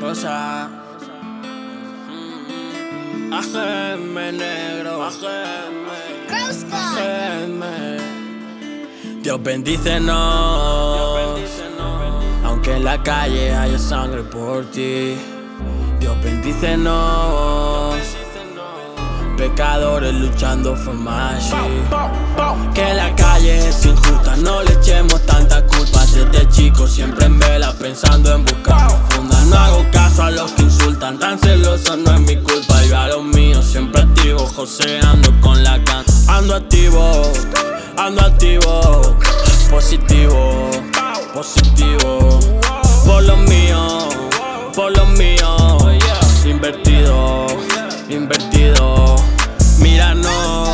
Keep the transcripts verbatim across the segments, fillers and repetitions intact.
cosa. Ajeme, negro, ajeme, ajeme. Dios bendícenos, aunque en la calle haya sangre por ti. Dios bendícenos, pecadores luchando for my shit. Que la calle es injusta, no le echemos tanta culpa. Desde chico siempre en vela, pensando en buscar mi funda. No hago caso a los que insultan, tan celoso no es mi culpa. Yo a los míos siempre activo, joseando con la can. Ando activo, ando activo, positivo, positivo. Por los míos, por los míos, invertido, invertido. Míranos,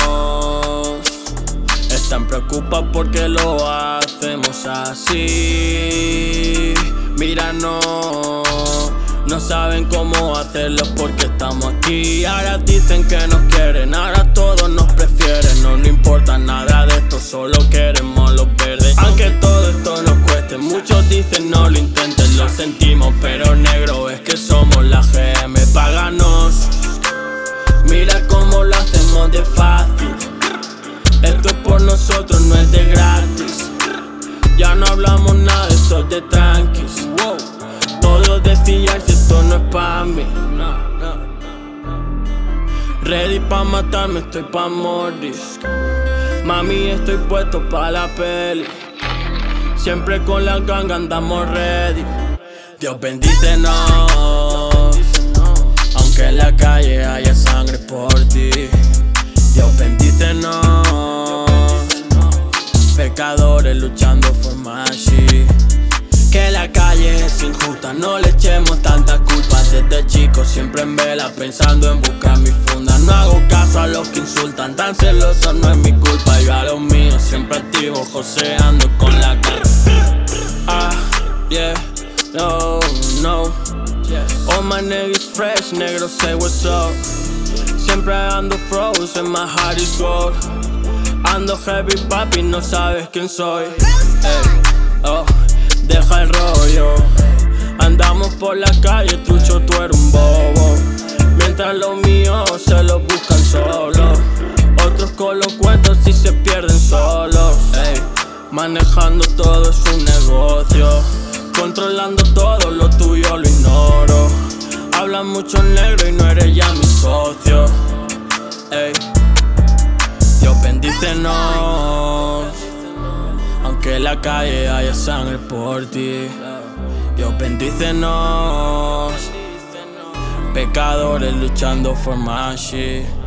están preocupados porque lo hacemos así. Míranos, no saben cómo hacerlo porque estamos aquí. Ahora dicen que nos quieren, ahora todos nos prefieren. No nos importa nada de esto, solo queremos los verdes. Aunque todo esto nos cueste, muchos dicen no lo intenten. Lo sentimos, pero negro, es que somos la G M. Páganos, mira cómo lo hacemos de fácil. Esto es por nosotros, no es de gratis. Ya no hablamos nada, esto es de tranquis. Todos decían si esto no es pa' mí. Ready pa' matarme, estoy pa' morir. Mami, estoy puesto pa' la peli. Siempre con la gang andamos ready. Dios bendícenos, aunque en la calle haya sangre por ti. Dios bendícenos, pecadores luchando for my shit. Que la calle es injusta, no le echemos tanta culpa. Desde chico siempre en vela, pensando en buscar mi funda. No hago caso a los que insultan, tan celoso no es mi culpa. Yo a los míos siempre activo, joseando con la cara. Ah, yeah, no, no. All my niggas fresh, negro, say what's up. Siempre ando frozen, my heart is gold. Ando heavy, papi, no sabes quién soy. Ey, oh, deja el rollo. Andamos por la calle, trucho, tú eres un bobo. Mientras los míos se los buscan solos. Otros con los cuentos y se pierden solos. Ey, manejando todo es un negocio. Controlando todo, lo tuyo lo ignoro. Hablan mucho negro y no eres ya mi socio. Ey, Dios bendícenos, aunque en la calle haya sangre por ti. Dios bendícenos, pecadores luchando for my shit.